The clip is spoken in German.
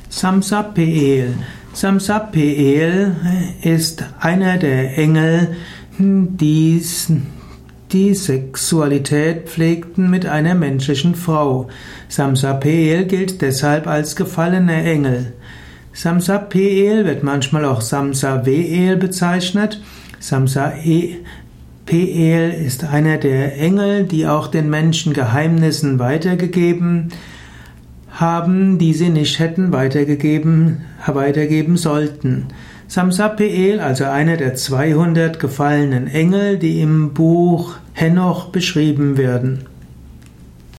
Samsapeel. Samsapeel ist einer der Engel, die die Sexualität pflegten mit einer menschlichen Frau. Samsapeel gilt deshalb als gefallener Engel. Samsapeel wird manchmal auch Samsaveel bezeichnet. Samsapeel ist einer der Engel, die auch den Menschen Geheimnissen weitergegeben haben, die sie nicht hätten weitergeben sollten. Samsapeel, also einer der 200 gefallenen Engel, die im Buch Henoch beschrieben werden.